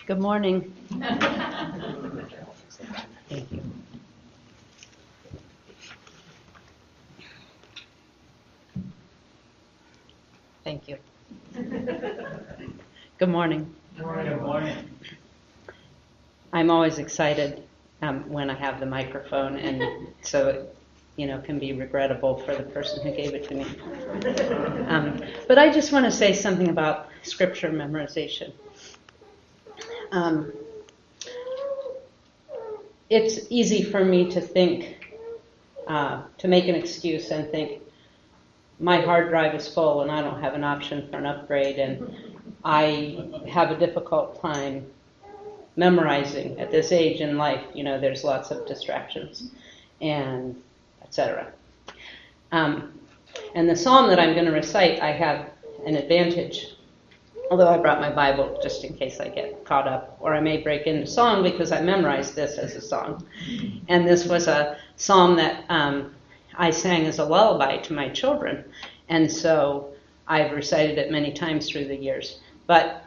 Good morning. Thank you. Thank you. Good morning. Good morning. I'm always excited when I have the microphone, and so it can be regrettable for the person who gave it to me. But I just want to say something about scripture memorization. It's easy for me to think, to make an excuse and think, my hard drive is full and I don't have an option for an upgrade, and I have a difficult time memorizing at this age in life. There's lots of distractions and etc. And the psalm that I'm going to recite, I have an advantage, although I brought my Bible just in case I get caught up, or I may break into song because I memorized this as a song. And this was a psalm that I sang as a lullaby to my children, and so I've recited it many times through the years. But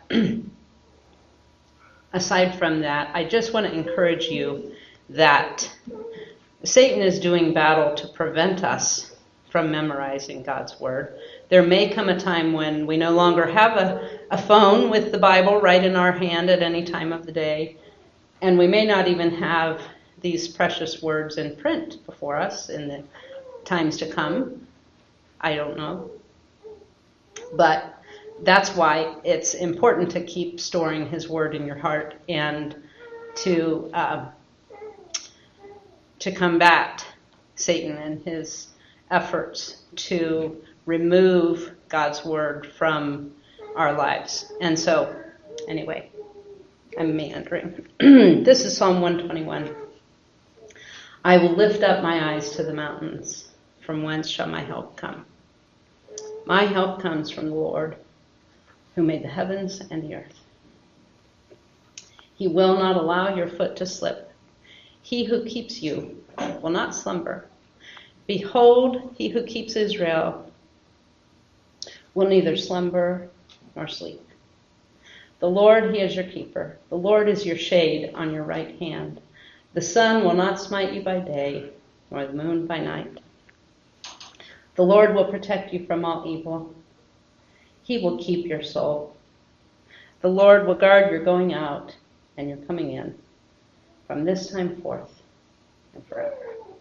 aside from that, I just want to encourage you that Satan is doing battle to prevent us from memorizing God's Word. There may come a time when we no longer have a phone with the Bible right in our hand at any time of the day, and we may not even have these precious words in print before us in the times to come. I don't know. But that's why it's important to keep storing His Word in your heart and to combat Satan and his efforts to remove God's Word from our lives. And so, anyway, I'm meandering. This is Psalm 121. I will lift up my eyes to the mountains. From whence shall my help come? My help comes from the Lord, who made the heavens and the earth. He will not allow your foot to slip. He who keeps you will not slumber. Behold, he who keeps Israel will neither slumber nor sleep. The Lord, He is your keeper. The Lord is your shade on your right hand. The sun will not smite you by day, nor the moon by night. The Lord will protect you from all evil. He will keep your soul. The Lord will guard your going out and your coming in from this time forth and forever.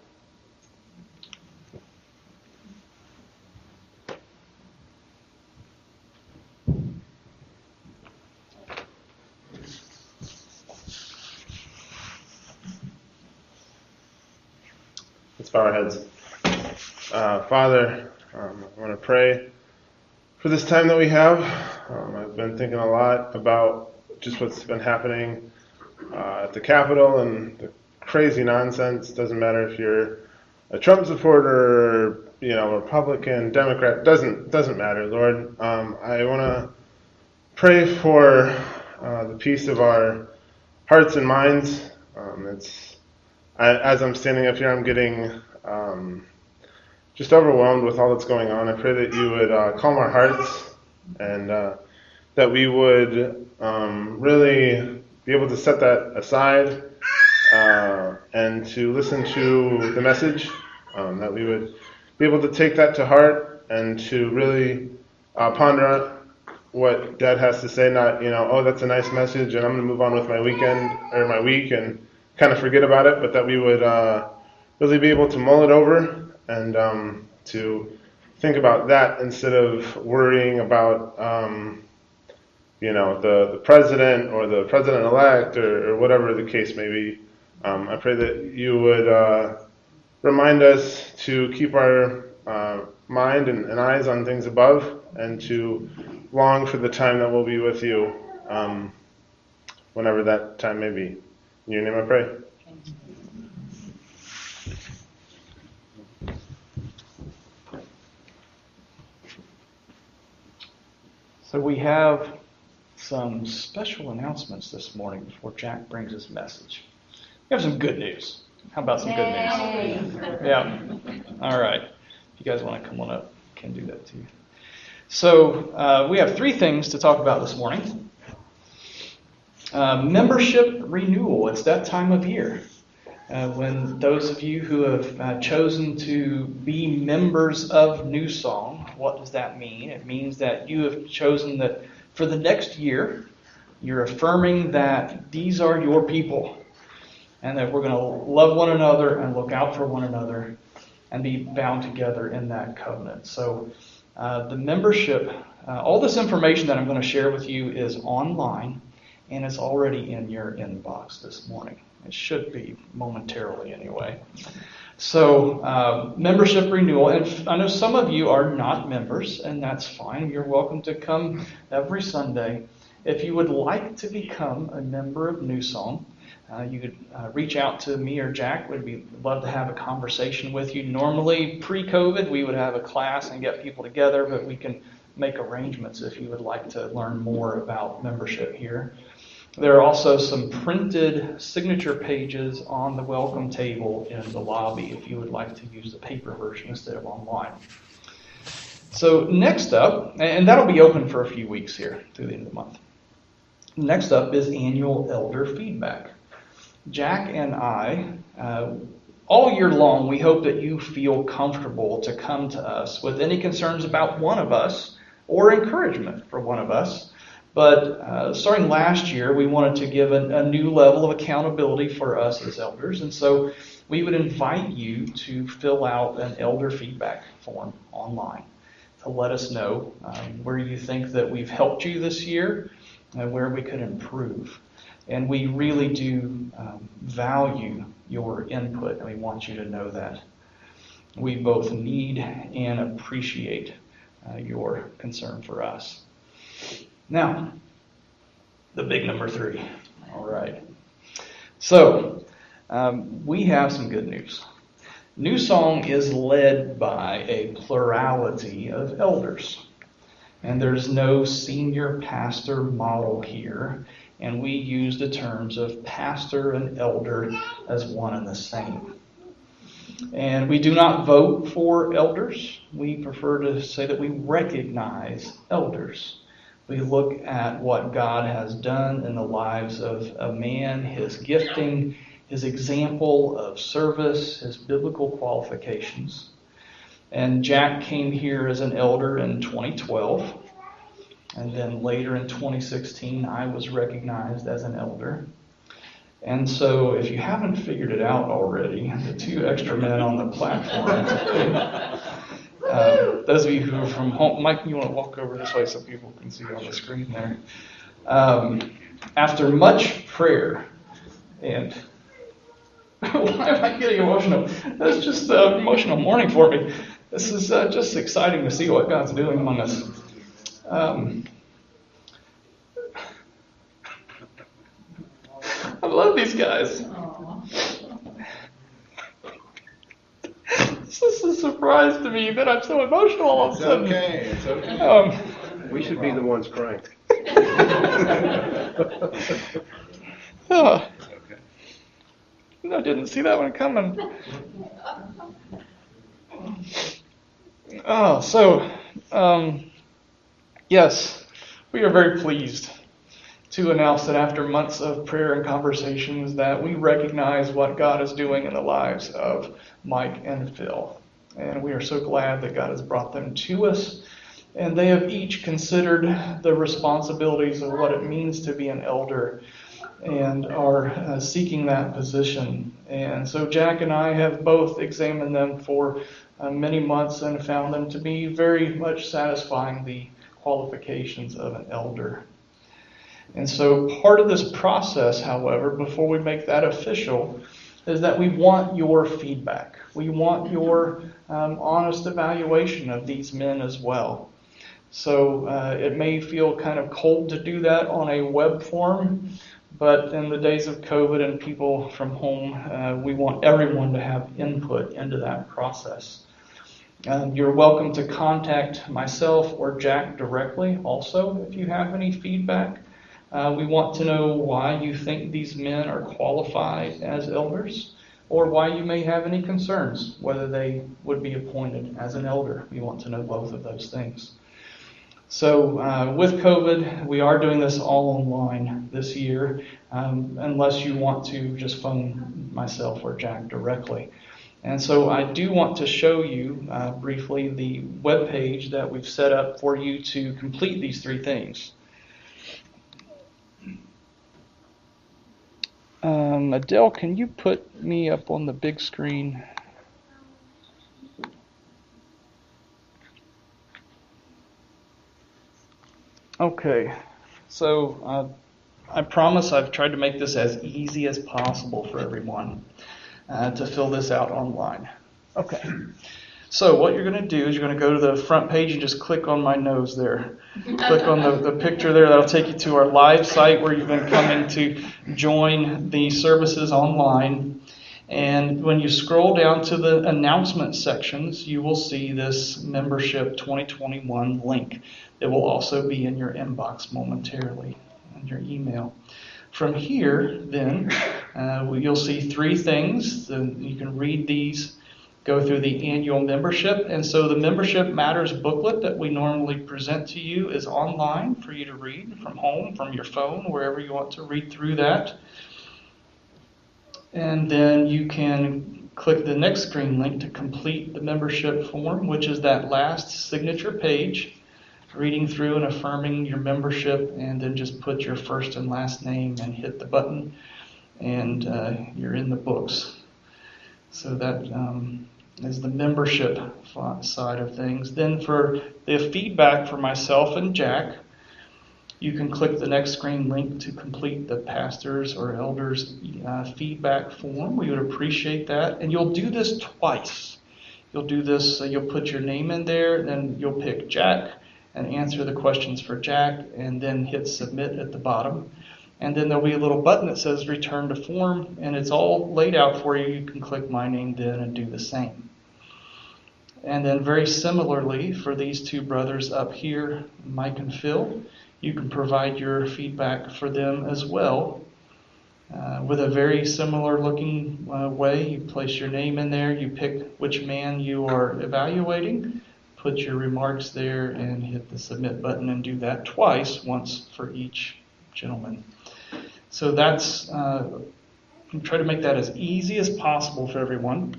Let's bow our heads. Father, I want to pray for this time that we have. I've been thinking a lot about just what's been happening at the Capitol and the crazy nonsense. Doesn't matter if you're a Trump supporter, Republican, Democrat. Doesn't matter, Lord. I want to pray for the peace of our hearts and minds. As I'm standing up here, I'm getting just overwhelmed with all that's going on. I pray that you would calm our hearts and that we would really be able to set that aside and to listen to the message, that we would be able to take that to heart and to really ponder what Dad has to say, not, oh, that's a nice message and I'm going to move on with my weekend or my week and kind of forget about it, but that we would really be able to mull it over and to think about that instead of worrying about the president or the president-elect or whatever the case may be. I pray that you would remind us to keep our mind and eyes on things above and to long for the time that we'll be with you whenever that time may be. In your name I pray. So we have some special announcements this morning before Jack brings his message. We have some good news. How about some good news? Yeah. All right. If you guys want to come on up, I can do that too. So we have three things to talk about this morning. Membership renewal. It's that time of year when those of you who have chosen to be members of New Song, what does that mean? It means that you have chosen that for the next year, you're affirming that these are your people and that we're going to love one another and look out for one another and be bound together in that covenant. So the membership, all this information that I'm going to share with you is online, and it's already in your inbox this morning. It should be momentarily anyway. So membership renewal, and I know some of you are not members, and that's fine. You're welcome to come every Sunday. If you would like to become a member of New Song, you could reach out to me or Jack. We'd love to have a conversation with you. Normally, pre-COVID, we would have a class and get people together, but we can make arrangements if you would like to learn more about membership here. There are also some printed signature pages on the welcome table in the lobby if you would like to use the paper version instead of online. So next up, and that'll be open for a few weeks here through the end of the month. Next up is annual elder feedback. Jack and I, all year long, we hope that you feel comfortable to come to us with any concerns about one of us or encouragement for one of us. But starting last year, we wanted to give a new level of accountability for us as elders. And so we would invite you to fill out an elder feedback form online to let us know where you think that we've helped you this year and where we could improve. And we really do value your input, and we want you to know that. We both need and appreciate your concern for us. Now, the big number 3. All right. So, we have some good news. New Song is led by a plurality of elders. And there's no senior pastor model here. And we use the terms of pastor and elder as one and the same. And we do not vote for elders. We prefer to say that we recognize elders. We look at what God has done in the lives of a man, his gifting, his example of service, his biblical qualifications. And Jack came here as an elder in 2012. And then later in 2016, I was recognized as an elder. And so if you haven't figured it out already, the 2 extra men on the platform, those of you who are from home, Mike, you want to walk over this way so people can see on the screen there. After much prayer, and why am I getting emotional? That's just an emotional morning for me. This is just exciting to see what God's doing among us. I love these guys. This is a surprise to me that I'm so emotional all of a sudden. It's okay. We should be the ones crying. I didn't see that one coming. Yes, we are very pleased to announce that after months of prayer and conversations that we recognize what God is doing in the lives of Mike and Phil. And we are so glad that God has brought them to us. And they have each considered the responsibilities of what it means to be an elder and are seeking that position. And so Jack and I have both examined them for many months and found them to be very much satisfying the qualifications of an elder. And so part of this process, however, before we make that official, is that we want your feedback. We want your honest evaluation of these men as well. So it may feel kind of cold to do that on a web form, but in the days of COVID and people from home, we want everyone to have input into that process. You're welcome to contact myself or Jack directly also if you have any feedback. We want to know why you think these men are qualified as elders, or why you may have any concerns, whether they would be appointed as an elder. We want to know both of those things. So with COVID, we are doing this all online this year, unless you want to just phone myself or Jack directly. And so I do want to show you briefly the web page that we've set up for you to complete these three things. Adele, can you put me up on the big screen? Okay, so I promise I've tried to make this as easy as possible for everyone to fill this out online. Okay, so what you're going to do is you're going to go to the front page and just click on my nose there. Click on the picture there. That'll take you to our live site where you've been coming to join the services online. And when you scroll down to the announcement sections, you will see this Membership 2021 link. It will also be in your inbox momentarily, in your email. From here, then, you'll see three things. You can read these, go through the annual membership. And so the Membership Matters booklet that we normally present to you is online for you to read from home, from your phone, wherever you want to read through that. And then you can click the next screen link to complete the membership form, which is that last signature page, reading through and affirming your membership, and then just put your first and last name and hit the button, and you're in the books. So that is the membership side of things. Then for the feedback for myself and Jack, you can click the next screen link to complete the pastors or elders feedback form. We would appreciate that. And you'll do this twice. You'll do this, you'll put your name in there, then you'll pick Jack and answer the questions for Jack, and then hit submit at the bottom. And then there'll be a little button that says return to form, and it's all laid out for you. You can click my name then and do the same. And then very similarly for these two brothers up here, Mike and Phil, you can provide your feedback for them as well with a very similar looking way. You place your name in there, you pick which man you are evaluating, put your remarks there, and hit the submit button, and do that twice, once for each gentleman. So that's, try to make that as easy as possible for everyone.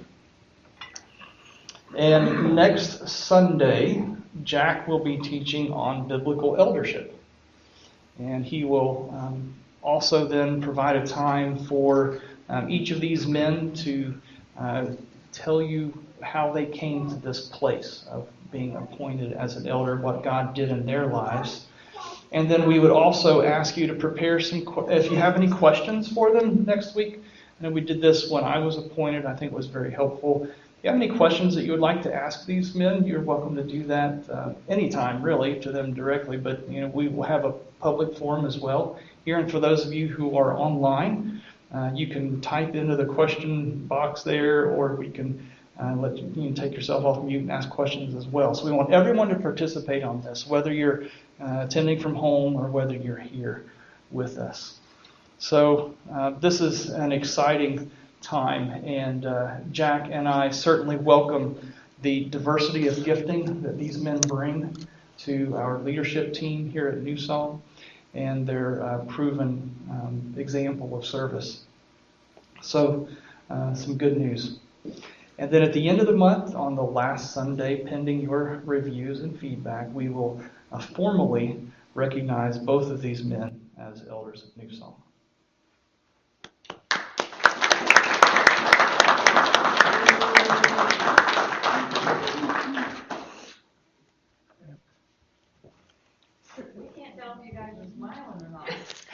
And next Sunday, Jack will be teaching on biblical eldership. And he will also then provide a time for each of these men to tell you how they came to this place of being appointed as an elder, what God did in their lives. And then we would also ask you to prepare if you have any questions for them next week. I know we did this when I was appointed. I think it was very helpful. If you have any questions that you would like to ask these men, you're welcome to do that anytime, really, to them directly. But we will have a public forum as well here. And for those of you who are online, you can type into the question box there, or we can you can take yourself off mute and ask questions as well. So we want everyone to participate on this, whether you're attending from home or whether you're here with us. So this is an exciting time, and Jack and I certainly welcome the diversity of gifting that these men bring to our leadership team here at New Song, and their proven example of service. So some good news. And then at the end of the month, on the last Sunday, pending your reviews and feedback, we will formally recognize both of these men as elders of New Song. We can't tell if you guys are smiling or not.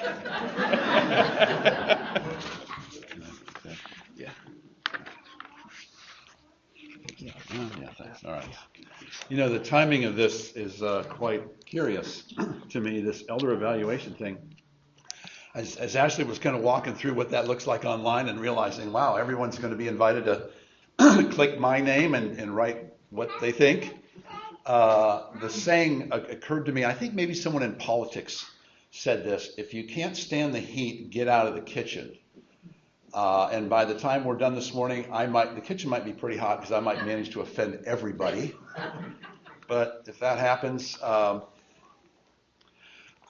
Yeah, thanks. All right. The timing of this is quite curious to me, this elder evaluation thing. As Ashley was kind of walking through what that looks like online and realizing, wow, everyone's going to be invited to click my name and write what they think. The saying occurred to me, I think maybe someone in politics said this: if you can't stand the heat, get out of the kitchen. And by the time we're done this morning, the kitchen might be pretty hot because I might manage to offend everybody. But if that happens,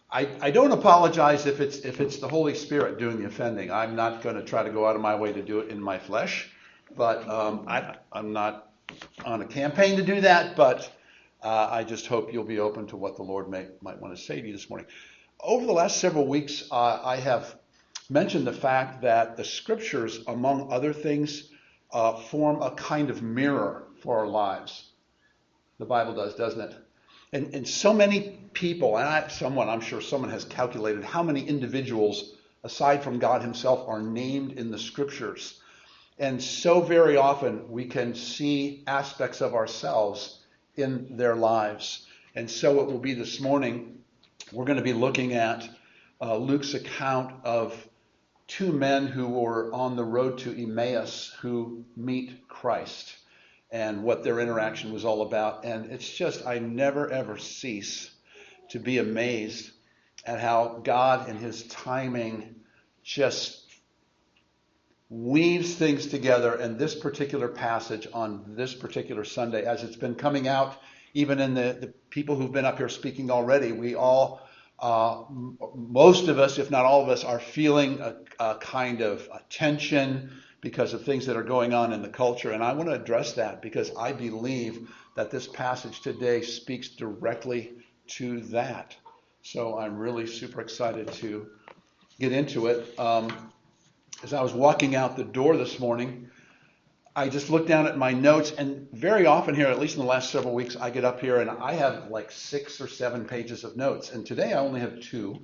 I don't apologize if it's the Holy Spirit doing the offending. I'm not going to try to go out of my way to do it in my flesh, but I'm not on a campaign to do that. But I just hope you'll be open to what the Lord might want to say to you this morning. Over the last several weeks, I have mentioned the fact that the Scriptures, among other things, form a kind of mirror for our lives. The Bible does, doesn't it? And so many people, and I'm sure someone has calculated how many individuals, aside from God himself, are named in the Scriptures. And so very often we can see aspects of ourselves in their lives. And so it will be this morning, we're going to be looking at Luke's account of two men who were on the road to Emmaus who meet Christ, and what their interaction was all about. And it's just, I never ever cease to be amazed at how God in his timing just weaves things together. And this particular passage on this particular Sunday, as it's been coming out, even in the people who've been up here speaking already, we all, most of us, if not all of us, are feeling a kind of tension because of things that are going on in the culture. And I want to address that because I believe that this passage today speaks directly to that. So I'm really super excited to get into it. As I was walking out the door this morning, I just looked down at my notes, and very often here, at least in the last several weeks, I get up here and I have like 6 or 7 pages of notes. And today I only have 2.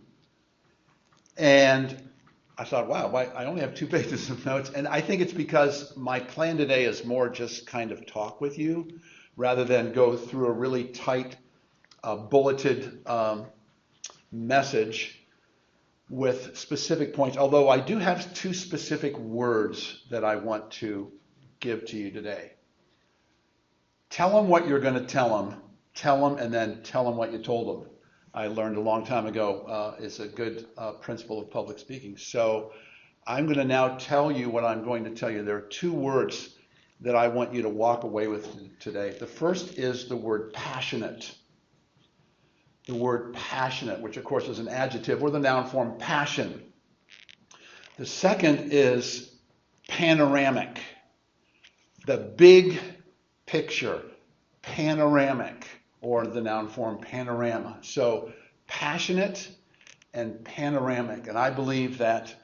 And I thought, wow, why I only have 2 pages of notes. And I think it's because my plan today is more just kind of talk with you rather than go through a really tight, bulleted message with specific points. Although I do have 2 specific words that I want to give to you today. Tell them what you're going to tell them, and then tell them what you told them. I learned a long time ago is a good principle of public speaking. So I'm going to now tell you what I'm going to tell you. There are 2 words that I want you to walk away with today. The first is the word passionate. The word passionate, which of course is an adjective, or the noun form passion. The second is panoramic. The big picture, panoramic, or the noun form panorama. So passionate and panoramic. And I believe that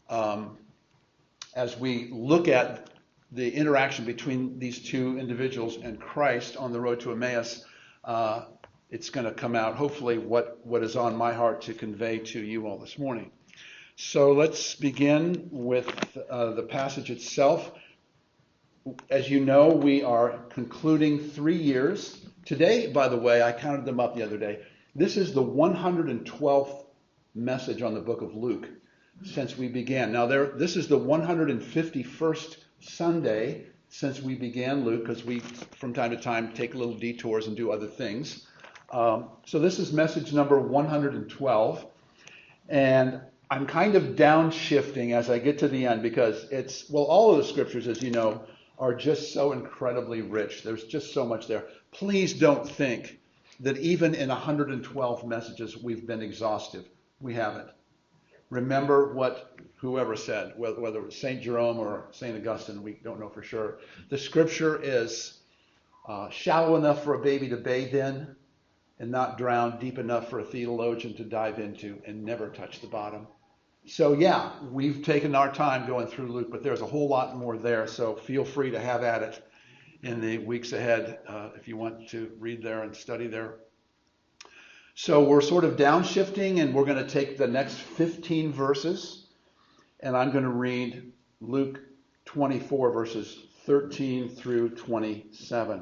as we look at the interaction between these 2 individuals and Christ on the road to Emmaus, it's going to come out, hopefully, what is on my heart to convey to you all this morning. So let's begin with the passage itself. As you know, we are concluding 3 years. Today, by the way, I counted them up the other day. This is the 112th message on the book of Luke since we began. Now, this is the 151st Sunday since we began Luke, because we, from time to time, take little detours and do other things. So this is message number 112. And I'm kind of downshifting as I get to the end because all of the scriptures, as you know, are just so incredibly rich. There's just so much there. Please don't think that even in 112 messages we've been exhaustive. We haven't. Remember what whoever said, whether it was St. Jerome or St. Augustine, we don't know for sure. The scripture is shallow enough for a baby to bathe in and not drown, deep enough for a theologian to dive into and never touch the bottom. So yeah, we've taken our time going through Luke, but there's a whole lot more there, so feel free to have at it in the weeks ahead if you want to read there and study there. So we're sort of downshifting, and we're going to take the next 15 verses, and I'm going to read Luke 24, verses 13 through 27.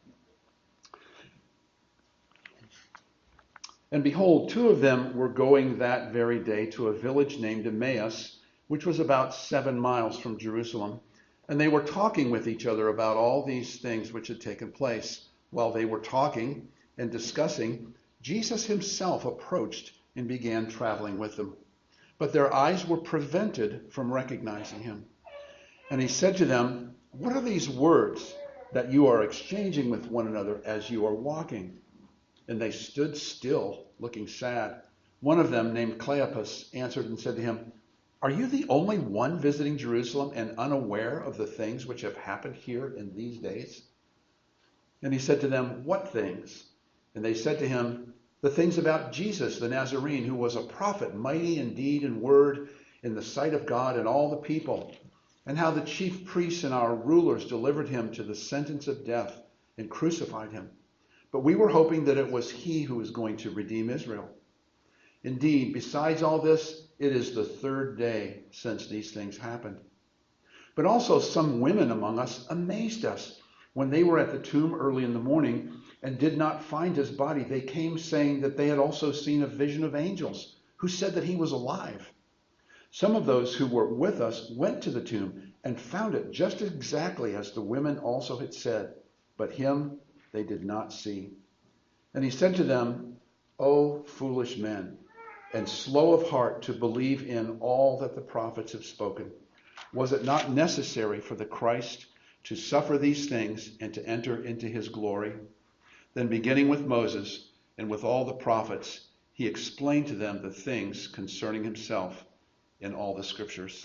And behold, 2 of them were going that very day to a village named Emmaus, which was about 7 miles from Jerusalem. And they were talking with each other about all these things which had taken place. While they were talking and discussing, Jesus himself approached and began traveling with them. But their eyes were prevented from recognizing him. And he said to them, "What are these words that you are exchanging with one another as you are walking?" And they stood still, looking sad. One of them, named Cleopas, answered and said to him, "Are you the only one visiting Jerusalem and unaware of the things which have happened here in these days?" And he said to them, "What things?" And they said to him, "The things about Jesus the Nazarene, who was a prophet, mighty in deed and word in the sight of God and all the people, and how the chief priests and our rulers delivered him to the sentence of death and crucified him. But we were hoping that it was he who was going to redeem Israel. Indeed, besides all this, it is the third day since these things happened. But also some women among us amazed us. When they were at the tomb early in the morning and did not find his body, they came saying that they had also seen a vision of angels who said that he was alive. Some of those who were with us went to the tomb and found it just exactly as the women also had said, but him they did not see. And he said to them, 'O foolish men, and slow of heart to believe in all that the prophets have spoken. Was it not necessary for the Christ to suffer these things and to enter into his glory?' Then beginning with Moses and with all the prophets, he explained to them the things concerning himself in all the scriptures."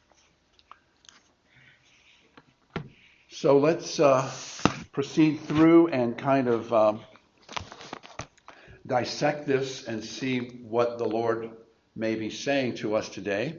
So let's proceed through and kind of dissect this and see what the Lord may be saying to us today.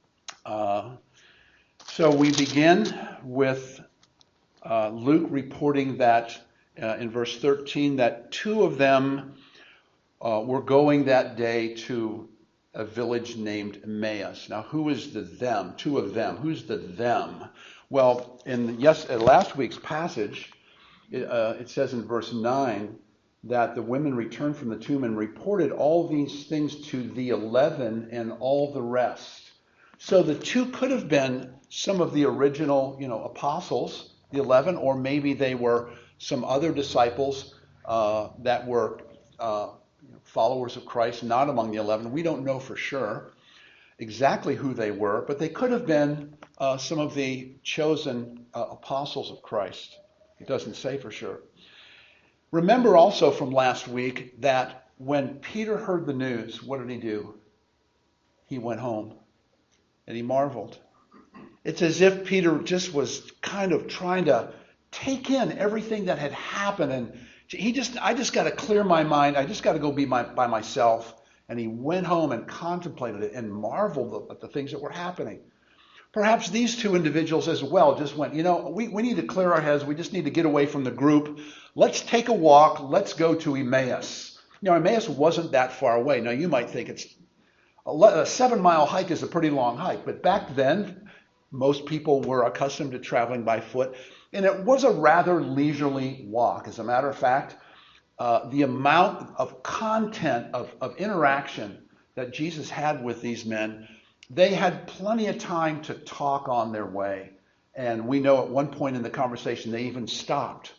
So we begin with Luke reporting that in verse 13 that two of them were going that day to a village named Emmaus. Now, who is the them? Two of them. Who's the them? Well, in last week's passage, it says in verse 9 that the women returned from the tomb and reported all these things to the 11 and all the rest. So the two could have been some of the original, apostles, the 11, or maybe they were some other disciples that were followers of Christ, not among the 11. We don't know for sure exactly who they were, but they could have been some of the chosen apostles of Christ. It doesn't say for sure. Remember also from last week that when Peter heard the news, what did he do? He went home and he marveled. It's as if Peter just was kind of trying to take in everything that had happened, and I just got to clear my mind. I just got to go be by myself. And he went home and contemplated it and marveled at the things that were happening. Perhaps these two individuals as well just went, we need to clear our heads. We just need to get away from the group. Let's take a walk. Let's go to Emmaus. Emmaus wasn't that far away. Now, you might think a 7-mile hike is a pretty long hike. But back then, most people were accustomed to traveling by foot. And it was a rather leisurely walk. As a matter of fact, the amount of content of interaction that Jesus had with these men, they had plenty of time to talk on their way. And we know at one point in the conversation, they even stopped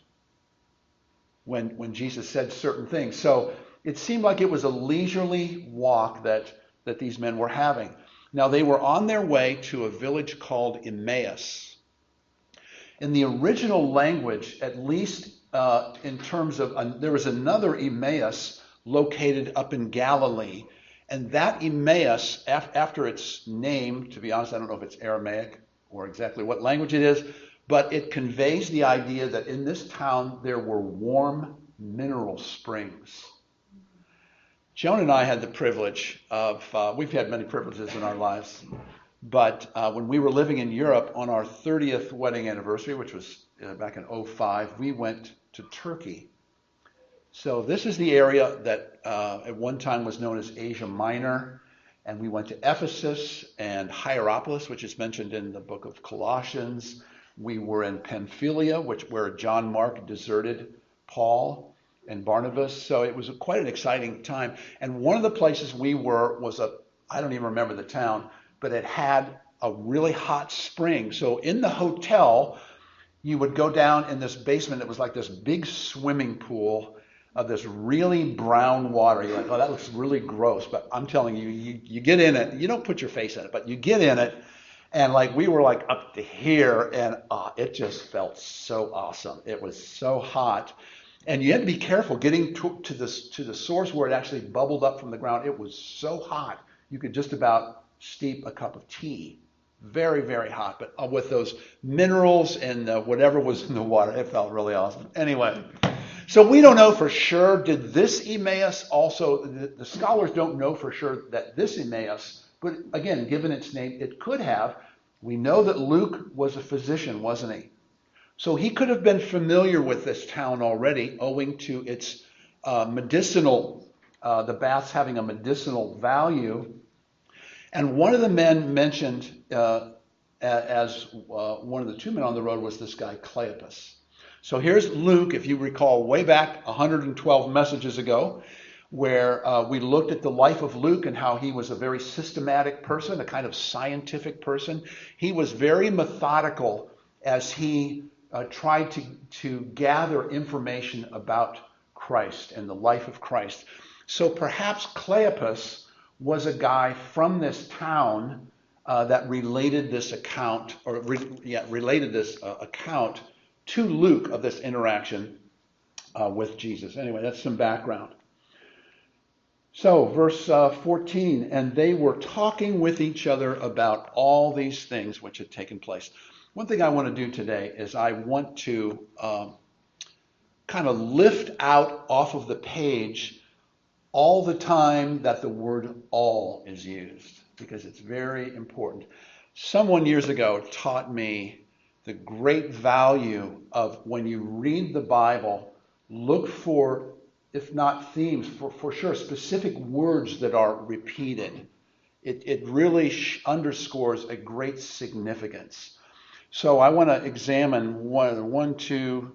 when Jesus said certain things. So it seemed like it was a leisurely walk that these men were having. Now, they were on their way to a village called Emmaus. In the original language, at least in terms of, there was another Emmaus located up in Galilee. And that Emmaus, after its name, to be honest, I don't know if it's Aramaic or exactly what language it is, but it conveys the idea that in this town there were warm mineral springs. Joan and I had the privilege of, we've had many privileges in our lives, but when we were living in Europe on our 30th wedding anniversary, which was back in 2005, we went to Turkey. So this is the area that at one time was known as Asia Minor, and we went to Ephesus and Hierapolis, which is mentioned in the book of Colossians. We were in Pamphylia, where John Mark deserted Paul and Barnabas. So it was quite an exciting time. And one of the places we were was I don't even remember the town, but it had a really hot spring. So in the hotel, you would go down in this basement. It was like this big swimming pool of this really brown water. You're like, oh, that looks really gross. But I'm telling you, you get in it. You don't put your face in it, but you get in it. And we were up to here, and it just felt so awesome. It was so hot. And you had to be careful getting to the source where it actually bubbled up from the ground. It was so hot, you could just about steep a cup of tea. Very, very hot. But with those minerals and whatever was in the water, it felt really awesome. Anyway, so we don't know for sure. Did this Emmaus also, the scholars don't know for sure that this Emmaus, but again, given its name, it could have. We know that Luke was a physician, wasn't he? So he could have been familiar with this town already, owing to its medicinal, the baths having a medicinal value. And one of the men mentioned as one of the 2 men on the road was this guy, Cleopas. So here's Luke, if you recall, way back 112 messages ago, where we looked at the life of Luke and how he was a very systematic person, a kind of scientific person. He was very methodical as he tried to gather information about Christ and the life of Christ. So perhaps Cleopas was a guy from this town that related this account, account to Luke of this interaction with Jesus. Anyway, that's some background. So, verse 14, and they were talking with each other about all these things which had taken place. One thing I want to do today is I want to kind of lift out off of the page all the time that the word all is used, because it's very important. Someone years ago taught me the great value of when you read the Bible, look for, if not themes, for sure, specific words that are repeated. It really underscores a great significance. So I want to examine 1, 2,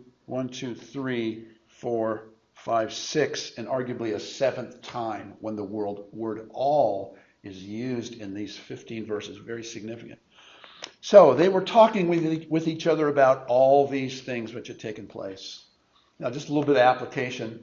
3, 4, 5, 6, and arguably a 7th time when the word all is used in these 15 verses. Very significant. So they were talking with each other about all these things which had taken place. Now, just a little bit of application.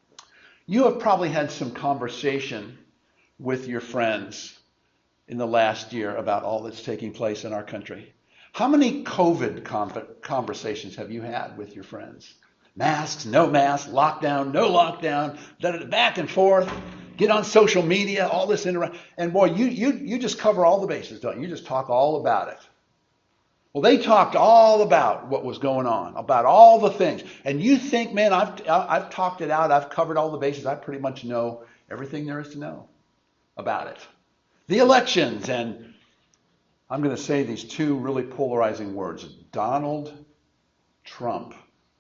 You have probably had some conversation with your friends in the last year about all that's taking place in our country. How many COVID conversations have you had with your friends? Masks, no masks, lockdown, no lockdown, back and forth, get on social media, all this interaction. And boy, you just cover all the bases, don't you? You just talk all about it. Well, they talked all about what was going on, about all the things. And you think, man, I've talked it out, I've covered all the bases, I pretty much know everything there is to know about it. The elections, and I'm going to say these 2 really polarizing words, Donald Trump.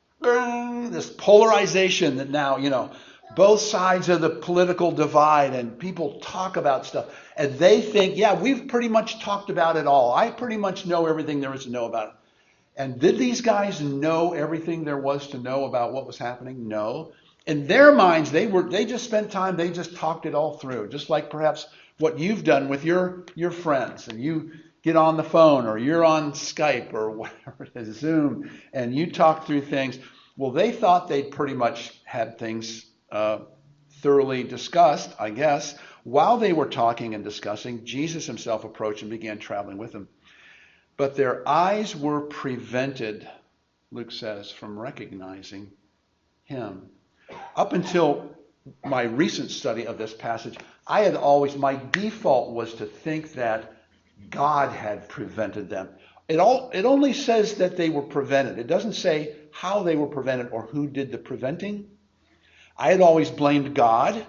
This polarization that now, both sides of the political divide, and people talk about stuff, and they think, yeah, we've pretty much talked about it all. I pretty much know everything there is to know about it. And did these guys know everything there was to know about what was happening? No. In their minds, they just spent time, they just talked it all through, just like perhaps what you've done with your friends, and you get on the phone, or you're on Skype, or whatever it is, Zoom, and you talk through things. Well, they thought they'd pretty much had things thoroughly discussed, I guess. While they were talking and discussing, Jesus himself approached and began traveling with them. But their eyes were prevented, Luke says, from recognizing him. Up until my recent study of this passage, my default was to think that God had prevented them. It only says that they were prevented. It doesn't say how they were prevented or who did the preventing. I had always blamed God,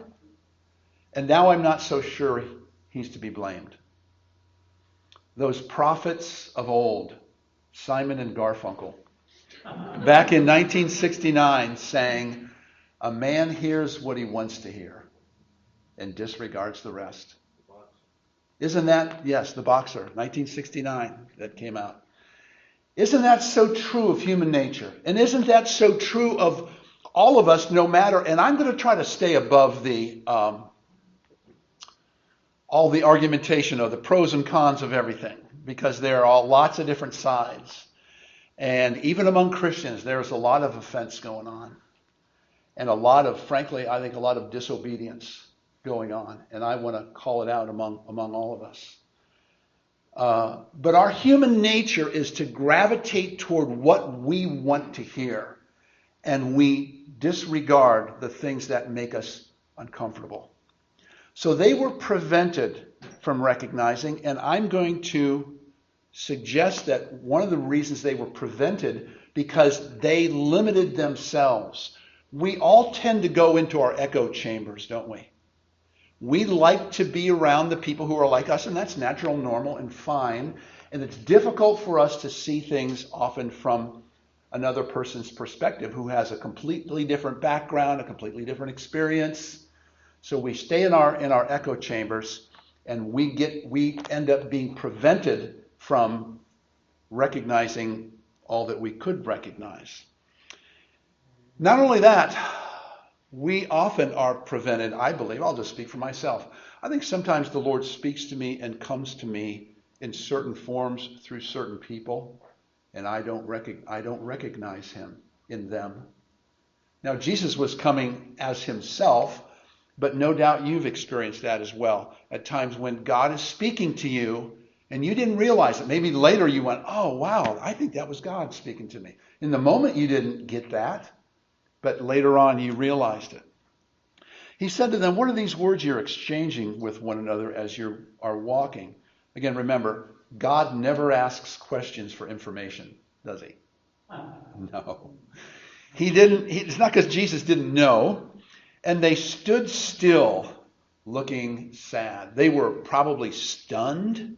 and now I'm not so sure he's to be blamed. Those prophets of old, Simon and Garfunkel, back in 1969 sang, "A man hears what he wants to hear and disregards the rest." Isn't that, yes, The Boxer, 1969, that came out. Isn't that so true of human nature? And isn't that so true of all of us, no matter, and I'm going to try to stay above all the argumentation of the pros and cons of everything, because there are lots of different sides. And even among Christians, there's a lot of offense going on. And frankly, I think a lot of disobedience going on. And I want to call it out among all of us. But our human nature is to gravitate toward what we want to hear. And we we disregard the things that make us uncomfortable. So they were prevented from recognizing, and I'm going to suggest that one of the reasons they were prevented because they limited themselves. We all tend to go into our echo chambers, don't we? We like to be around the people who are like us, and that's natural, normal, and fine. And it's difficult for us to see things often from another person's perspective who has a completely different background, a completely different experience. So we stay in our echo chambers, and we end up being prevented from recognizing all that we could recognize. Not only that, we often are prevented, I believe, I'll just speak for myself. I think sometimes the Lord speaks to me and comes to me in certain forms through certain people, and I don't recognize him in them. Now, Jesus was coming as himself, but no doubt you've experienced that as well. At times when God is speaking to you, and you didn't realize it. Maybe later you went, oh, wow, I think that was God speaking to me. In the moment you didn't get that, but later on you realized it. He said to them, what are these words you're exchanging with one another as you are walking? Again, remember, God never asks questions for information, does he? No. He didn't. It's not because Jesus didn't know. And they stood still, looking sad. They were probably stunned.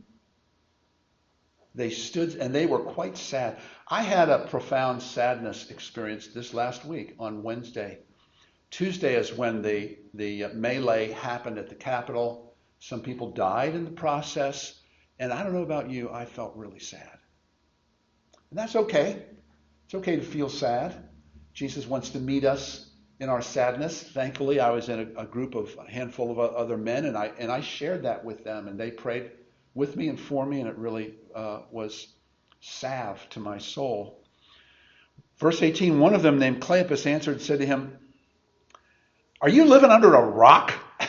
They stood and they were quite sad. I had a profound sadness experience this last week on Wednesday. Tuesday is when the melee happened at the Capitol. Some people died in the process. And I don't know about you, I felt really sad. And that's okay. It's okay to feel sad. Jesus wants to meet us in our sadness. Thankfully, I was in a handful of other men, and I shared that with them, and they prayed with me and for me, and it really was salve to my soul. Verse 18, one of them named Cleopas answered and said to him, are you living under a rock?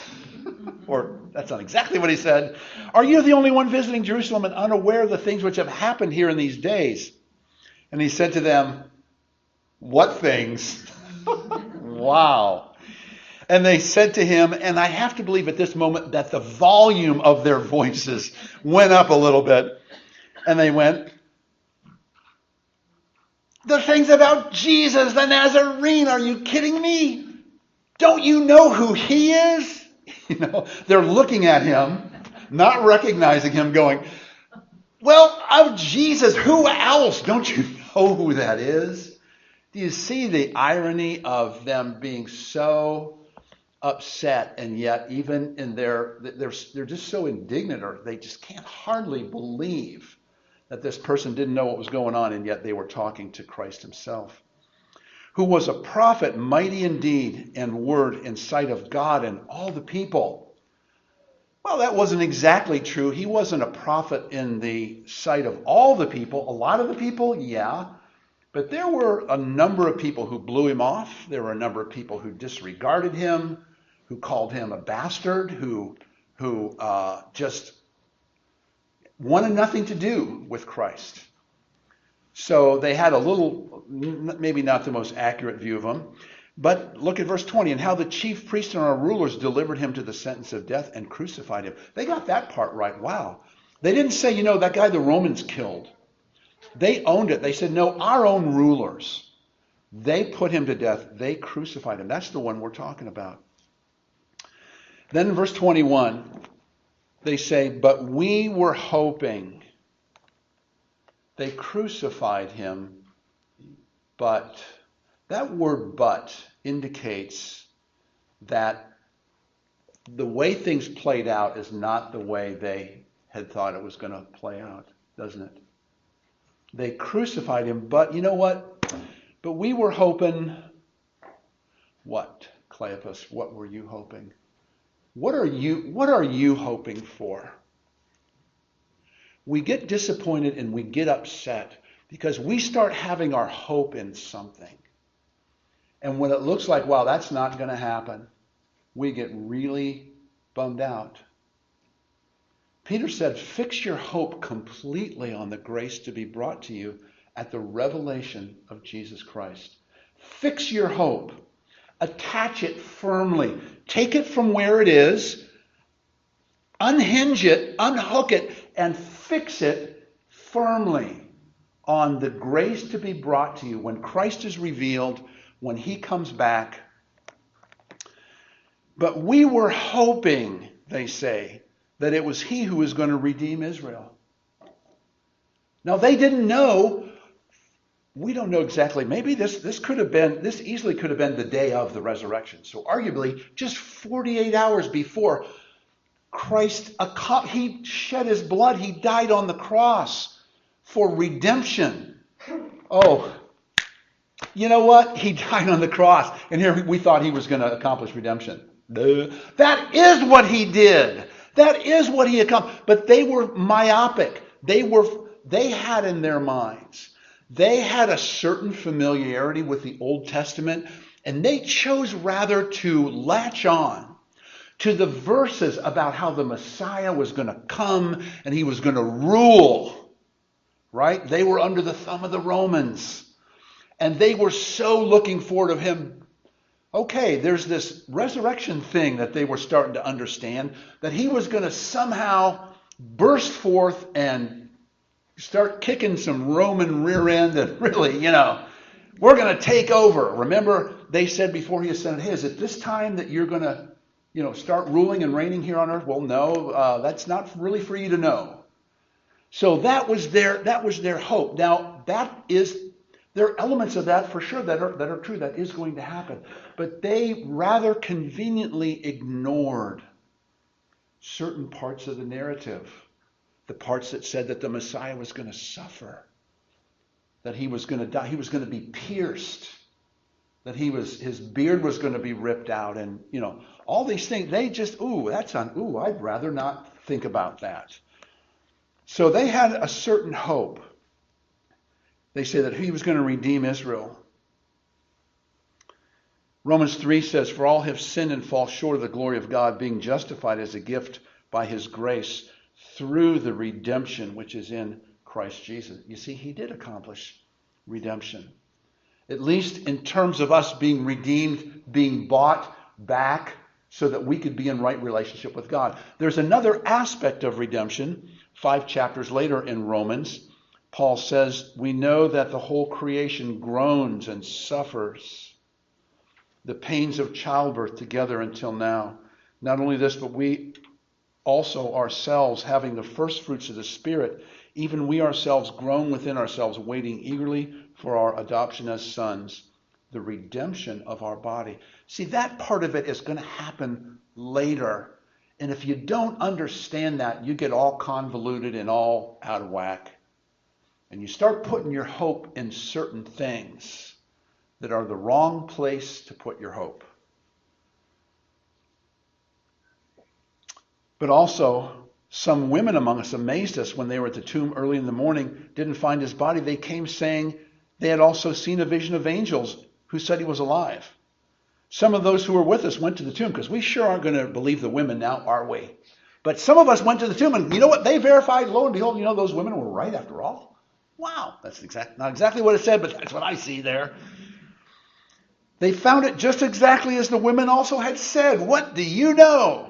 Or that's not exactly what he said. Are you the only one visiting Jerusalem and unaware of the things which have happened here in these days? And he said to them, what things? Wow. And they said to him, and I have to believe at this moment that the volume of their voices went up a little bit. And they went, the things about Jesus, the Nazarene, are you kidding me? Don't you know who he is? You know, they're looking at him, not recognizing him, going, well, of Jesus, who else? Don't you know who that is? Do you see the irony of them being so upset, and yet even in they're just so indignant, or they just can't hardly believe that this person didn't know what was going on, and yet they were talking to Christ himself, who was a prophet, mighty in deed and word in sight of God and all the people. Well, that wasn't exactly true. He wasn't a prophet in the sight of all the people. A lot of the people, yeah. But there were a number of people who blew him off. There were a number of people who disregarded him, who called him a bastard, who just wanted nothing to do with Christ. So they had a little, maybe not the most accurate view of him. But look at verse 20, and how the chief priests and our rulers delivered him to the sentence of death and crucified him. They got that part right. Wow. They didn't say, that guy the Romans killed. They owned it. They said, no, our own rulers. They put him to death. They crucified him. That's the one we're talking about. Then in verse 21, they say, but we were hoping. They crucified him, but that word but indicates that the way things played out is not the way they had thought it was going to play out, doesn't it? They crucified him, but you know what? But we were hoping, what, Cleopas? What were you hoping? What are you hoping for? We get disappointed and we get upset because we start having our hope in something. And when it looks like, wow, that's not going to happen, we get really bummed out. Peter said, fix your hope completely on the grace to be brought to you at the revelation of Jesus Christ. Fix your hope attach it firmly. Take it from where it is, unhinge it, unhook it, and fix it firmly on the grace to be brought to you when Christ is revealed, when he comes back. But we were hoping, they say, that it was he who was going to redeem Israel. Now they didn't know. We don't know exactly. Maybe this easily could have been the day of the resurrection. So arguably, just 48 hours before Christ, he shed his blood. He died on the cross for redemption. Oh, you know what? He died on the cross. And here we thought he was going to accomplish redemption. Duh. That is what he did. That is what he accomplished. But they were myopic. They had in their minds, they had a certain familiarity with the Old Testament, and they chose rather to latch on to the verses about how the Messiah was going to come and he was going to rule. Right? They were under the thumb of the Romans. And they were so looking forward to him. Okay, there's this resurrection thing that they were starting to understand, that he was going to somehow burst forth and start kicking some Roman rear end and really, we're going to take over. Remember, they said before he ascended, hey, is it this time that you're going to, start ruling and reigning here on earth? Well, no, that's not really for you to know. So that was their hope. Now, there are elements of that for sure that are true. That is going to happen. But they rather conveniently ignored certain parts of the narrative. The parts that said that the Messiah was going to suffer, that he was going to die, he was going to be pierced, that his beard was going to be ripped out, and all these things. They just I'd rather not think about that. So they had a certain hope. They say that he was going to redeem Israel. Romans 3 says, for all have sinned and fall short of the glory of God, being justified as a gift by his grace through the redemption which is in Christ Jesus. You see, he did accomplish redemption. At least in terms of us being redeemed, being bought back so that we could be in right relationship with God. There's another aspect of redemption. 5 chapters later in Romans, Paul says, we know that the whole creation groans and suffers the pains of childbirth together until now. Not only this, but we also ourselves, having the first fruits of the Spirit, even we ourselves groan within ourselves, waiting eagerly for our adoption as sons, the redemption of our body. See, that part of it is going to happen later. And if you don't understand that, you get all convoluted and all out of whack. And you start putting your hope in certain things that are the wrong place to put your hope. But also, some women among us amazed us when they were at the tomb early in the morning, didn't find his body. They came saying they had also seen a vision of angels who said he was alive. Some of those who were with us went to the tomb, because we sure aren't going to believe the women now, are we? But some of us went to the tomb, and you know what? They verified, lo and behold, those women were right after all. Wow, that's not exactly what it said, but that's what I see there. They found it just exactly as the women also had said. What do you know?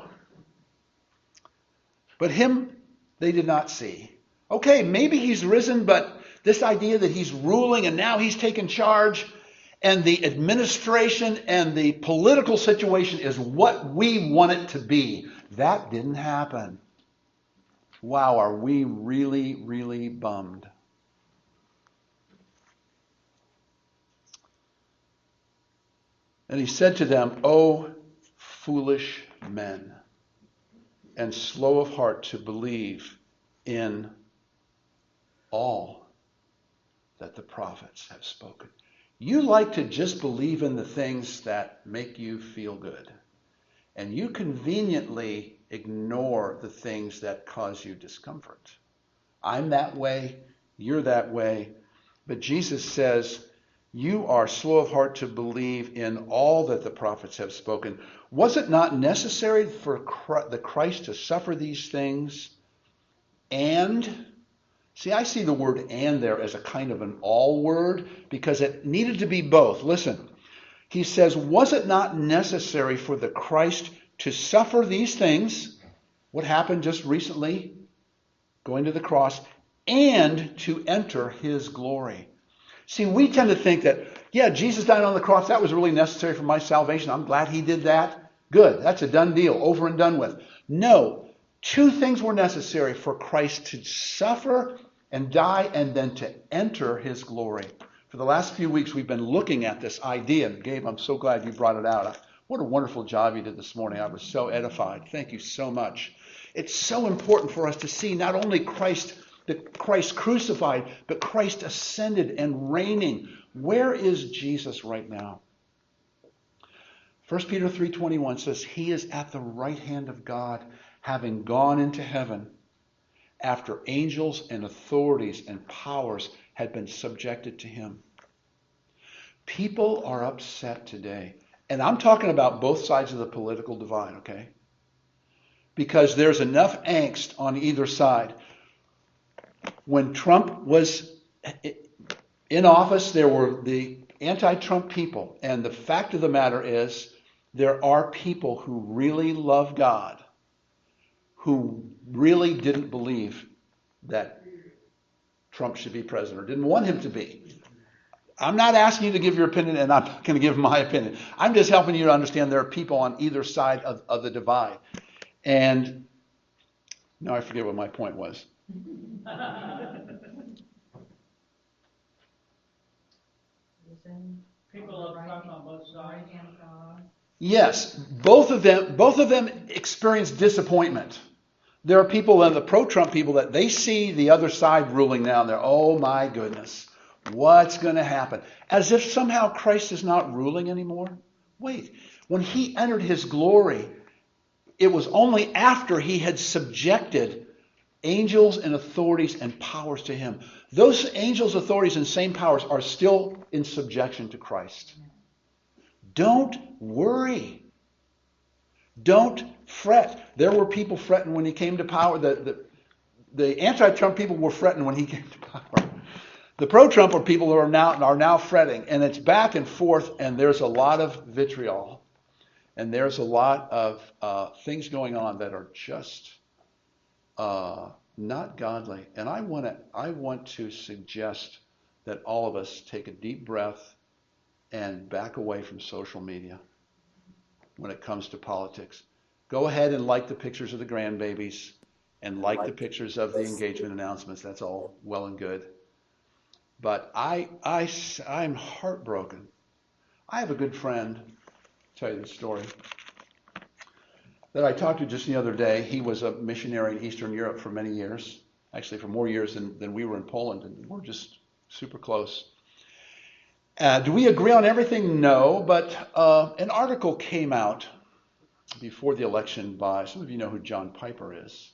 But him, they did not see. Okay, maybe he's risen, but this idea that he's ruling and now he's taken charge and the administration and the political situation is what we want it to be. That didn't happen. Wow, are we really, really bummed? And he said to them, O foolish men, and slow of heart to believe in all that the prophets have spoken. You like to just believe in the things that make you feel good. And you conveniently ignore the things that cause you discomfort. I'm that way, you're that way. But Jesus says, you are slow of heart to believe in all that the prophets have spoken. Was it not necessary for the Christ to suffer these things? And, see, I see the word and there as a kind of an all word, because it needed to be both. Listen, He says, was it not necessary for the Christ to suffer these things, what happened just recently, going to the cross, and to enter his glory? See, we tend to think that, yeah, Jesus died on the cross. That was really necessary for my salvation. I'm glad he did that. Good. That's a done deal. Over and done with. No. Two things were necessary for Christ to suffer and die and then to enter his glory. For the last few weeks, we've been looking at this idea. And Gabe, I'm so glad you brought it out. What a wonderful job you did this morning. I was so edified. Thank you so much. It's so important for us to see not only Christ crucified, but Christ ascended and reigning. Where is Jesus right now? 1 Peter 3:21 says, he is at the right hand of God, having gone into heaven, after angels and authorities and powers had been subjected to him. People are upset today. And I'm talking about both sides of the political divide, okay? Because there's enough angst on either side. When Trump was in office, there were the anti-Trump people. And the fact of the matter is, there are people who really love God, who really didn't believe that Trump should be president or didn't want him to be. I'm not asking you to give your opinion, and I'm not going to give my opinion. I'm just helping you to understand there are people on either side of the divide. And now I forget what my point was. People love Trump on both sides. Yes, both of them experience disappointment. There are people, the pro-Trump people, that they see the other side ruling now, and they're, oh my goodness, what's going to happen? As if somehow Christ is not ruling anymore. Wait, when he entered his glory, it was only after he had subjected angels and authorities and powers to him. Those angels, authorities, and same powers are still in subjection to Christ. Don't worry. Don't fret. There were people fretting when he came to power. The anti-Trump people were fretting when he came to power. The pro-Trump people are now fretting, and it's back and forth, and there's a lot of vitriol, and there's a lot of things going on that are just not godly. And I want to suggest that all of us take a deep breath and back away from social media when it comes to politics. Go ahead and like the pictures of the grandbabies and like the pictures of the engagement announcements. That's all well and good. But I'm heartbroken. I have a good friend, I'll tell you the story, that I talked to just the other day. He was a missionary in Eastern Europe for many years, actually for more years than we were in Poland, and we're just super close. Do we agree on everything? No, but an article came out before the election by, some of you know who John Piper is.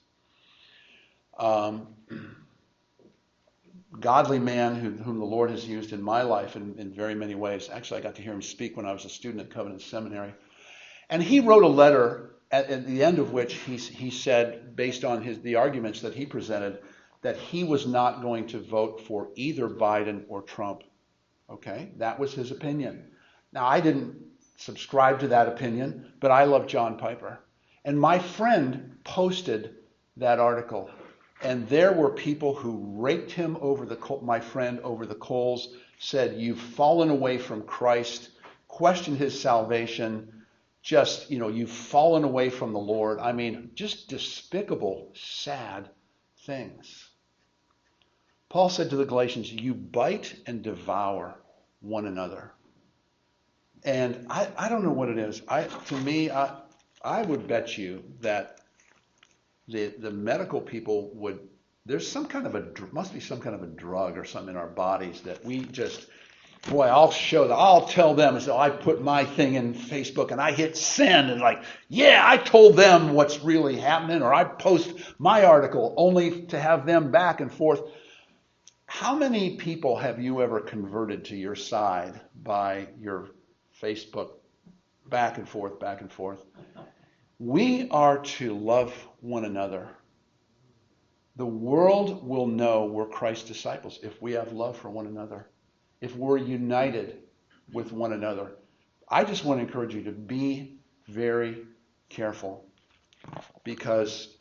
Godly man whom the Lord has used in my life in very many ways. Actually, I got to hear him speak when I was a student at Covenant Seminary. And he wrote a letter at the end of which he said, based on the arguments that he presented, that he was not going to vote for either Biden or Trump. Okay, that was his opinion. Now, I didn't subscribe to that opinion, but I love John Piper. And my friend posted that article, and there were people who raked him over my friend over the coals, said, you've fallen away from Christ, questioned his salvation, just, you've fallen away from the Lord. I mean, just despicable, sad things. Paul said to the Galatians, you bite and devour one another. And I don't know what it is. To me, I would bet you that the medical people would, must be some kind of a drug or something in our bodies that we just, boy, I'll tell them, so I put my thing in Facebook and I hit send and I told them what's really happening, or I post my article only to have them back and forth. How many people have you ever converted to your side by your Facebook back and forth, back and forth? We are to love one another. The world will know we're Christ's disciples if we have love for one another, if we're united with one another. I just want to encourage you to be very careful, because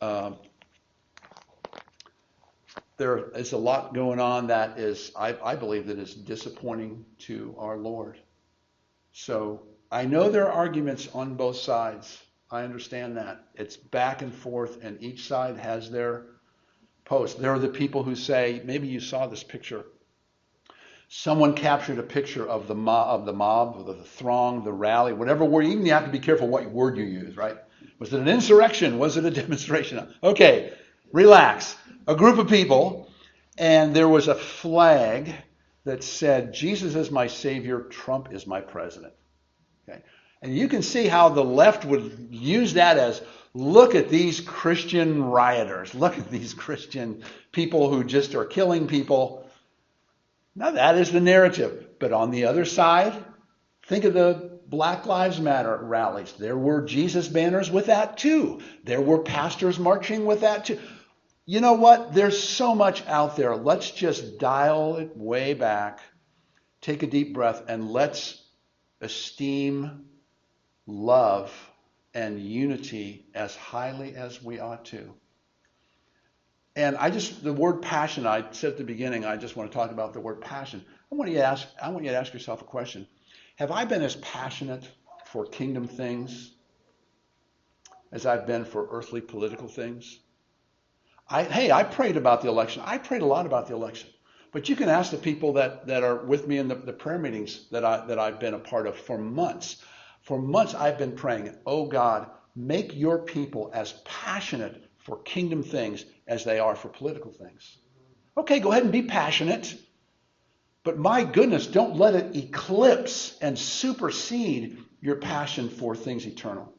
there is a lot going on that is, I believe, that is disappointing to our Lord. So I know there are arguments on both sides. I understand that. It's back and forth, and each side has their post. There are the people who say, maybe you saw this picture. Someone captured a picture of the mob, the throng, the rally, whatever word. Even you have to be careful what word you use, right? Was it an insurrection? Was it a demonstration? Okay, relax. A group of people, and there was a flag that said, Jesus is my Savior, Trump is my president. Okay, and you can see how the left would use that as, look at these Christian rioters. Look at these Christian people who just are killing people. Now that is the narrative. But on the other side, think of the Black Lives Matter rallies. There were Jesus banners with that too. There were pastors marching with that too. You know what? There's so much out there. Let's just dial it way back, take a deep breath, and let's esteem love and unity as highly as we ought to. And the word passion, I said at the beginning, I just want to talk about the word passion. I want you to ask yourself a question. Have I been as passionate for kingdom things as I've been for earthly political things? I prayed about the election. I prayed a lot about the election. But you can ask the people that are with me in the prayer meetings that I've been a part of for months. For months I've been praying, oh God, make your people as passionate for kingdom things as they are for political things. Okay, go ahead and be passionate. But my goodness, don't let it eclipse and supersede your passion for things eternal.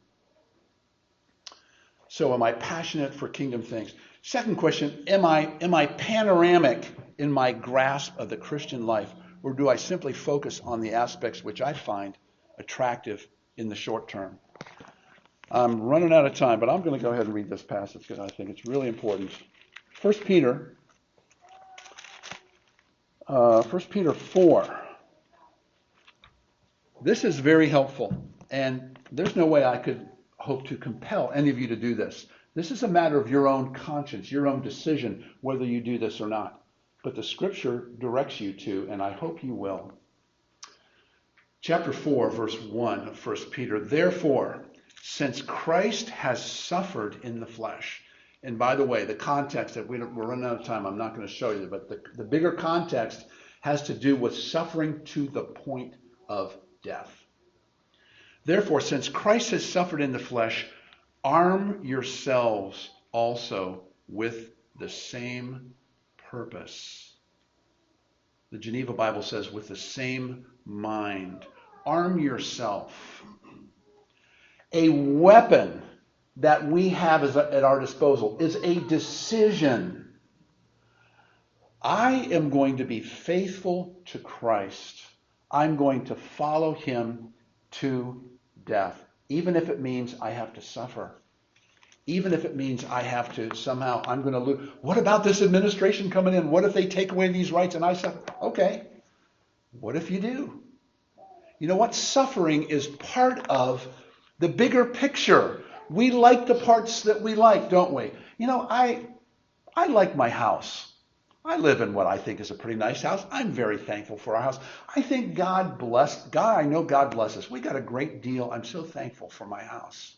So am I passionate for kingdom things? Second question, am I panoramic in my grasp of the Christian life, or do I simply focus on the aspects which I find attractive in the short term? I'm running out of time, but I'm going to go ahead and read this passage because I think it's really important. 1 Peter 4. This is very helpful, and there's no way I could hope to compel any of you to do this. This is a matter of your own conscience, your own decision, whether you do this or not. But the Scripture directs you to, and I hope you will. Chapter 4, verse 1 of 1 Peter. Therefore, since Christ has suffered in the flesh, and by the way, the context, that we're running out of time, I'm not going to show you, but the bigger context has to do with suffering to the point of death. Therefore, since Christ has suffered in the flesh, arm yourselves also with the same purpose. The Geneva Bible says with the same mind. Arm yourself. A weapon that we have at our disposal is a decision. I am going to be faithful to Christ. I'm going to follow him to death, even if it means I have to suffer. Even if it means I have to somehow, I'm going to lose. What about this administration coming in? What if they take away these rights and I suffer? Okay. What if you do? You know what? Suffering is part of the bigger picture. We like the parts that we like, don't we? You know, I like my house. I live in what I think is a pretty nice house. I'm very thankful for our house. I think I know God bless us. We got a great deal. I'm so thankful for my house.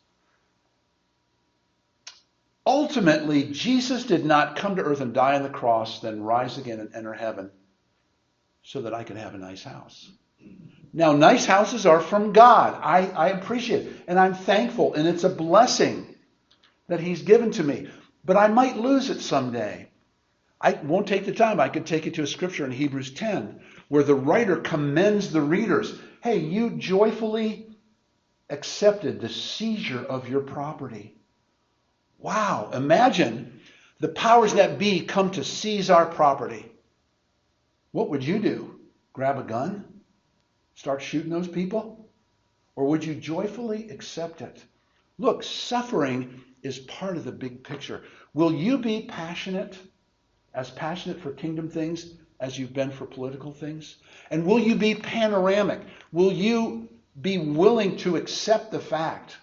Ultimately, Jesus did not come to earth and die on the cross, then rise again and enter heaven so that I could have a nice house. Now, nice houses are from God. I appreciate it, and I'm thankful, and it's a blessing that he's given to me. But I might lose it someday. I won't take the time. I could take you to a scripture in Hebrews 10 where the writer commends the readers. Hey, you joyfully accepted the seizure of your property. Wow, imagine the powers that be come to seize our property. What would you do? Grab a gun? Start shooting those people? Or would you joyfully accept it? Look, suffering is part of the big picture. Will you be passionate for kingdom things as you've been for political things? And will you be panoramic? Will you be willing to accept the fact,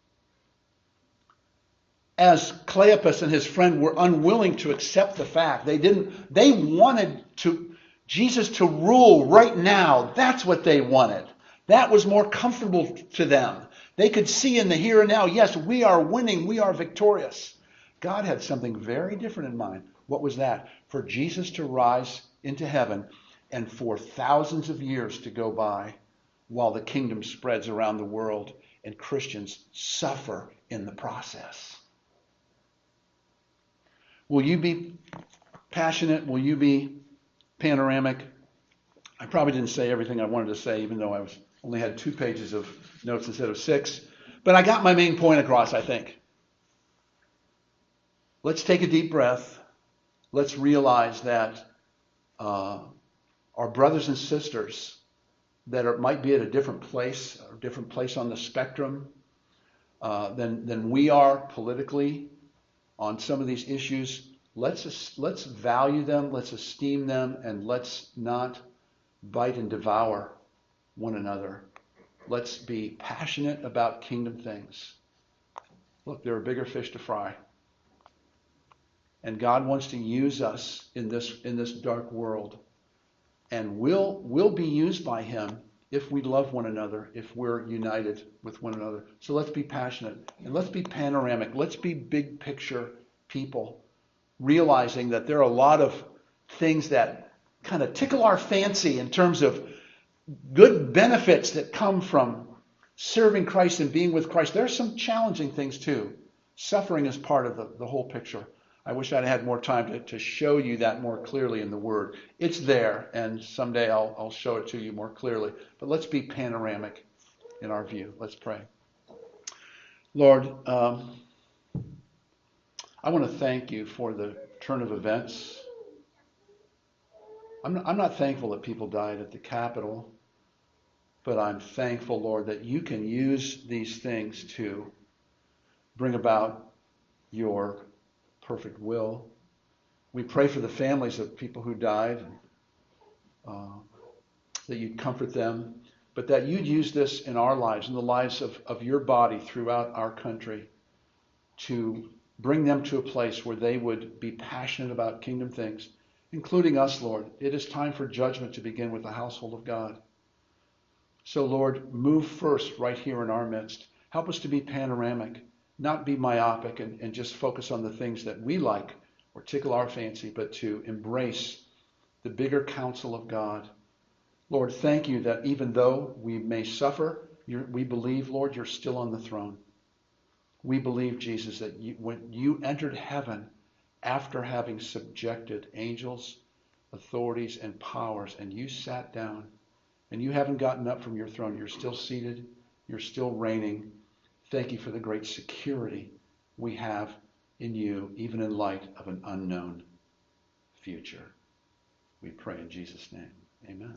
as Cleopas and his friend were unwilling to accept the fact. They wanted Jesus to rule right now. That's what they wanted. That was more comfortable to them. They could see in the here and now, yes, we are winning, we are victorious. God had something very different in mind. What was that? For Jesus to rise into heaven and for thousands of years to go by while the kingdom spreads around the world and Christians suffer in the process. Will you be passionate? Will you be panoramic? I probably didn't say everything I wanted to say, even though I only had 2 pages of notes instead of 6. But I got my main point across, I think. Let's take a deep breath. Let's realize that our brothers and sisters that might be at a different place on the spectrum than we are politically on some of these issues, let's value them, let's esteem them, and let's not bite and devour one another. Let's be passionate about kingdom things. Look, there are bigger fish to fry. And God wants to use us in this dark world. And we'll be used by him if we love one another, if we're united with one another. So let's be passionate and let's be panoramic. Let's be big picture people, realizing that there are a lot of things that kind of tickle our fancy in terms of good benefits that come from serving Christ and being with Christ. There are some challenging things too. Suffering is part of the whole picture. I wish I'd had more time to show you that more clearly in the Word. It's there, and someday I'll show it to you more clearly. But let's be panoramic in our view. Let's pray. Lord, I want to thank you for the turn of events. I'm not thankful that people died at the Capitol, but I'm thankful, Lord, that you can use these things to bring about your perfect will. We pray for the families of people who died, that you'd comfort them, but that you'd use this in our lives, in the lives of your body throughout our country, to bring them to a place where they would be passionate about kingdom things, including us, Lord. It is time for judgment to begin with the household of God. So, Lord, move first right here in our midst. Help us to be panoramic, not be myopic and just focus on the things that we like or tickle our fancy, but to embrace the bigger counsel of God. Lord, thank you that even though we may suffer, we believe, Lord, you're still on the throne. We believe, Jesus, that when you entered heaven after having subjected angels, authorities, and powers, and you sat down, and you haven't gotten up from your throne, you're still seated, you're still reigning. Thank you for the great security we have in you, even in light of an unknown future. We pray in Jesus' name. Amen.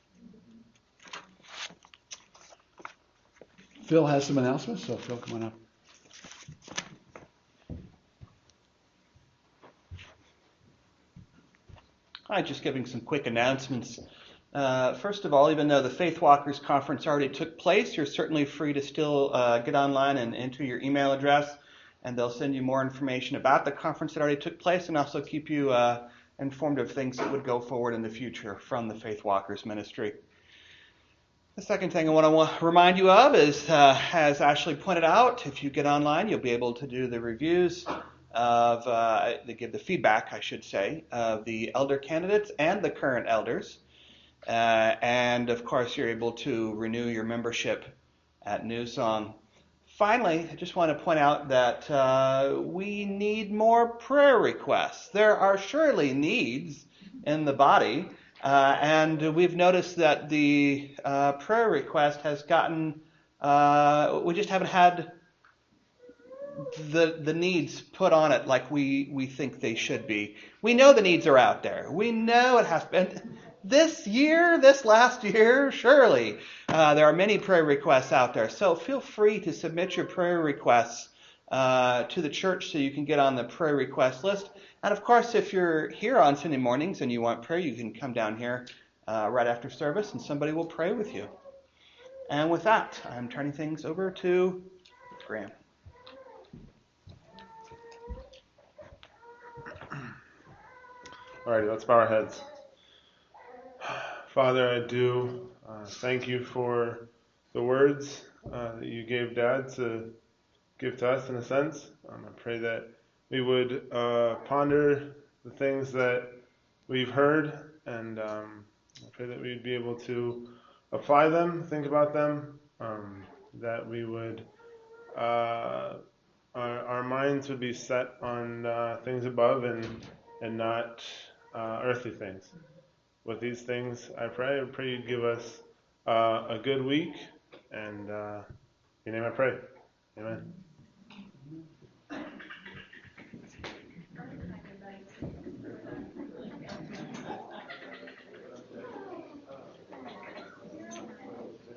Phil has some announcements, so Phil, come on up. Hi, just giving some quick announcements. First of all, even though the Faith Walkers Conference already took place, you're certainly free to still get online and enter your email address, and they'll send you more information about the conference that already took place and also keep you informed of things that would go forward in the future from the Faith Walkers Ministry. The second thing I want to remind you of is, as Ashley pointed out, if you get online, you'll be able to do the reviews of, they give the feedback, I should say, of the elder candidates and the current elders. And of course, you're able to renew your membership at New Song. Finally, I just want to point out that we need more prayer requests. There are surely needs in the body, and we've noticed that the prayer request has gotten, we just haven't had the needs put on it like we think they should be. We know the needs are out there. We know it has been. This last year, surely, there are many prayer requests out there. So feel free to submit your prayer requests to the church so you can get on the prayer request list. And of course, if you're here on Sunday mornings and you want prayer, you can come down here right after service and somebody will pray with you. And with that, I'm turning things over to Graham. Alrighty, let's bow our heads. Father, I do thank you for the words that you gave Dad to give to us in a sense. I pray that we would ponder the things that we've heard, and I pray that we'd be able to apply them, think about them, that we would, our minds would be set on things above and not earthly things. With these things, I pray you'd give us a good week, and in your name I pray. Amen.